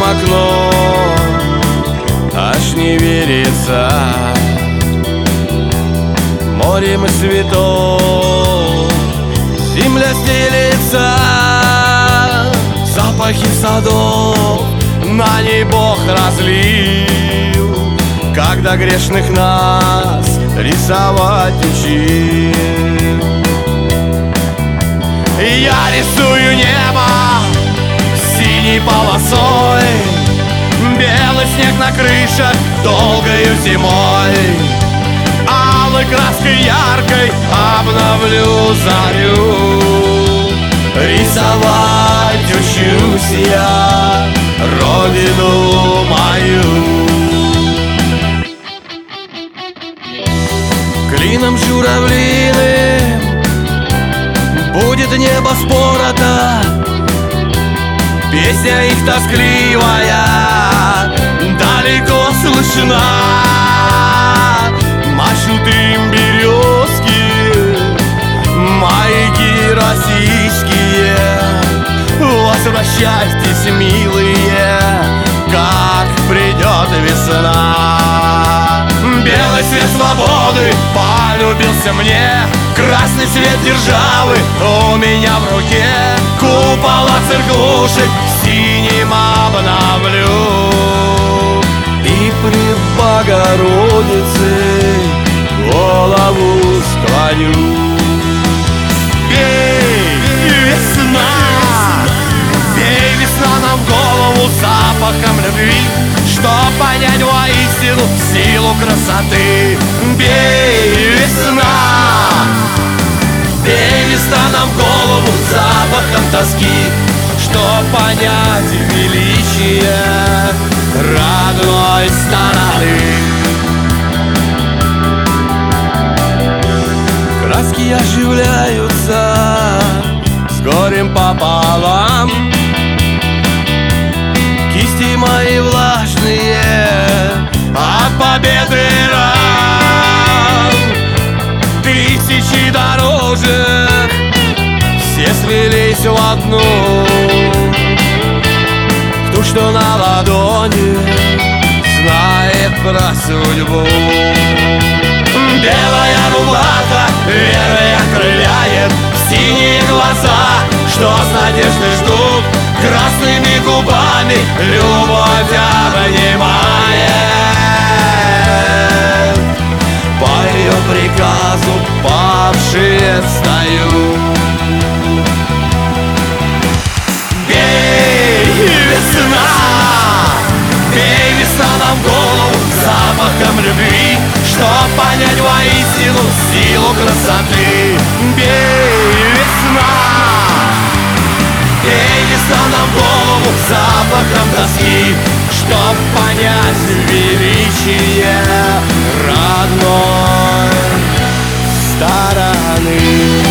окно, аж не верится. Морем цветов земля стелится, запахи садов на ней Бог разлил, когда грешных нас рисовать учил. Я рисую небо синей полосой, белый снег на крышах долгою зимой, алой краской яркой обновлю зарю. Рисовать учусь я родину мою. Клином журавлиным будет небо спорото, песня их тоскливая далеко слышна. Машут им березки, маяки российские. Возвращайтесь, милые, как придет весна. Белый свет свободы полюбился мне, красный свет державы у меня в руке. Купола церквушек синим обновлю и пред Богородицей голову склоню. Бей, весна, бей, весна нам в голову запахом любви, чтоб понять воистину силу красоты. Бей, весна, бей, весна нам в голову запахом тоски, чтоб понять величие родной стороны. Краски оживляются с горем пополам, кисти мои влажные от победы ран. Тысячи дорожек все слились в одну, в ту, что на ладони знает про судьбу. Белая рубаха верой окрыляет синие глаза, что с надеждой ждут, красными губами любовь обнимает. По ее приказу павшие встают. Бей, весна, бей, весна нам в голову запахом любви, чтоб понять воистину силу красоты. Бей, весна, бей, весна нам в голову запахом тоски, чтоб понять величие родной стороны.